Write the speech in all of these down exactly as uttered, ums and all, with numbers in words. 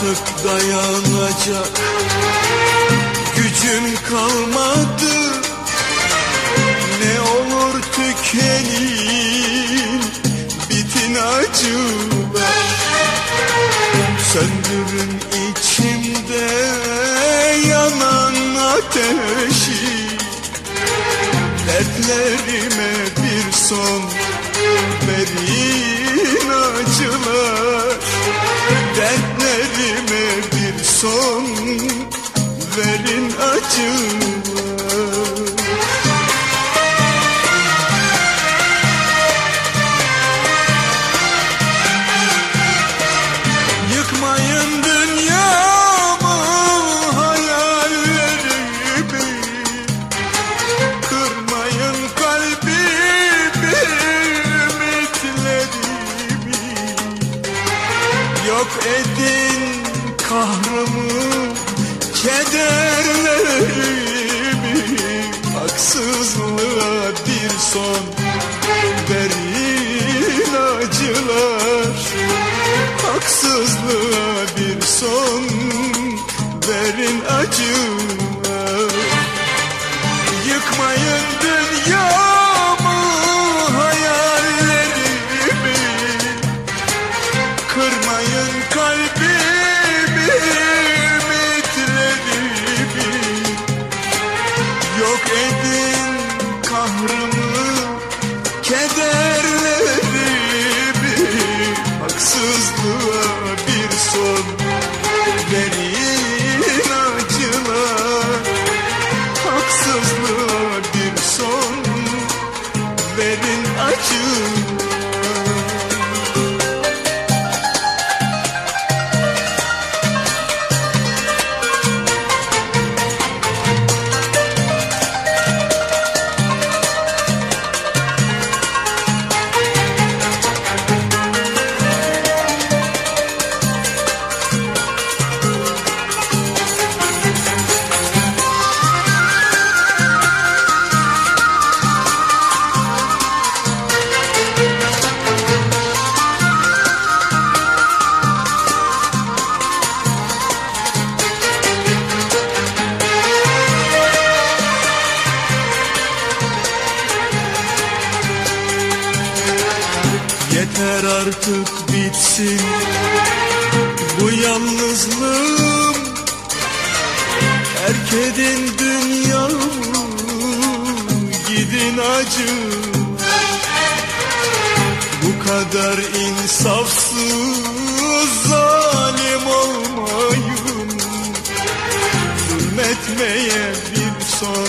artık dayanacak gücüm kalmadı. Ne olur tükenin, bitin acılar. Söndürün içimde yanan ateşi. Dertlerime bir son verin acılar. Dertlerime bir son verin acılar. Yıkmayın dünyamı, hayallerimi. Kırmayın kalbimi, ümitlerimi. Yok edin kahrımı, kederlerimi. Haksızlığa bir son verin acılar. Haksızlığa bir son verin acılar. Yıkmayın dünyamı, hayallerimi. Kırmayın kalbimi, ümitlerimi. Yok edin kahrımı, kederlerimi. Haksızlığa bir son verin acılar. Haksızlığa bir son verin acılar. Yeter artık bitsin bu yalnızlığım. Terk edin dünyamı, gidin acım. Bu kadar insafsız, zalim olmayın. Zulmetmeye bir son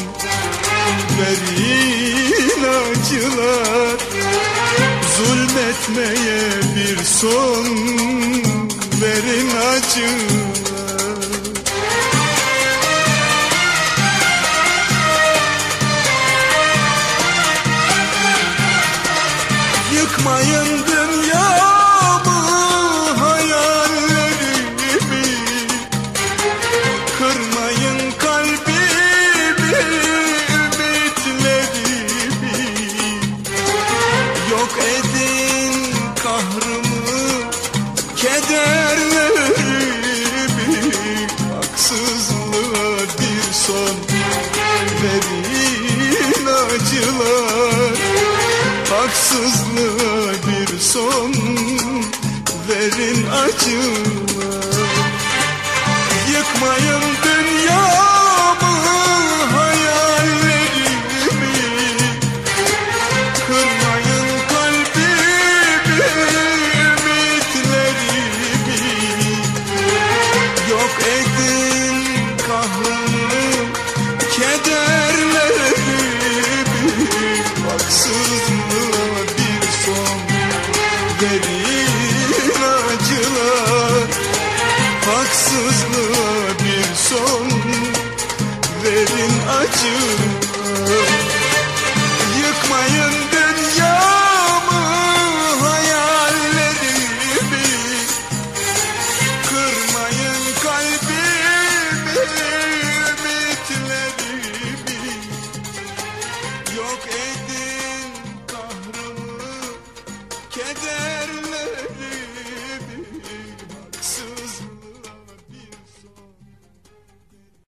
verin acılar. Zulmetmeye bir son verin acılar. Yıkmayın dünyamı, hayallerimi. Kırmayın kalbimi, ümitlerimi. Yok edin kahrımı, kederlerimi. Haksızlığa bir son verin acılar. Haksızlığa bir son verin acılar. Yıkmayın dünyamı, hayallerimi. Kırmayın kalbimi, ümitlerimi. Yok edin kahrımı, kederlerimi. Haksızlığa bir son verin acılar. Haksızlığa bir son verin acılar.